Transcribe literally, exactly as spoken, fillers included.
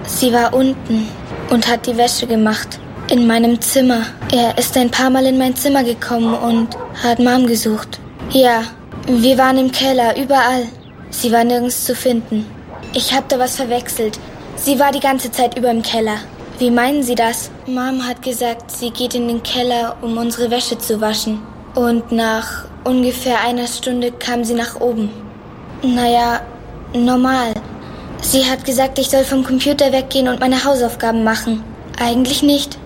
Sie war unten und hat die Wäsche gemacht. In meinem Zimmer. Er ist ein paar Mal in mein Zimmer gekommen und hat Mom gesucht. Ja, wir waren im Keller, überall. Sie war nirgends zu finden. Ich hab da was verwechselt. Sie war die ganze Zeit über im Keller. Wie meinen Sie das? Mom hat gesagt, sie geht in den Keller, um unsere Wäsche zu waschen. Und nach ungefähr einer Stunde kam sie nach oben. Naja, normal. Sie hat gesagt, ich soll vom Computer weggehen und meine Hausaufgaben machen. Eigentlich nicht.